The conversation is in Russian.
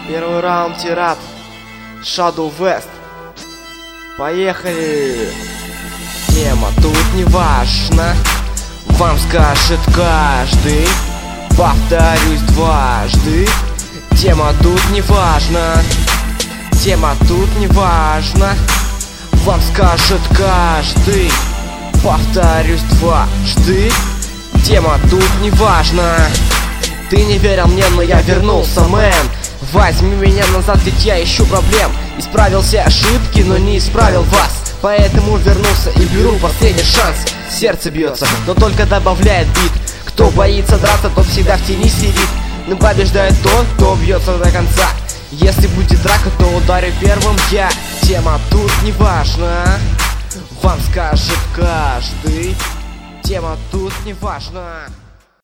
Первый раунд тират. Shadow West. Поехали. Тема тут не важна, вам скажет каждый. Повторюсь дважды. Тема тут не важна. Тема тут не важна, вам скажет каждый. Повторюсь дважды. Тема тут не важна. Ты не верил мне, но я вернулся, мэн. Возьми меня назад, ведь я ищу проблем. Исправил все ошибки, но не исправил вас. Поэтому вернулся и беру последний шанс. Сердце бьется, но только добавляет бит. Кто боится драться, тот всегда в тени сидит. Но побеждает тот, кто бьется до конца. Если будет драка, то ударю первым я. Тема тут не важна, вам скажет каждый. Тема тут не важна.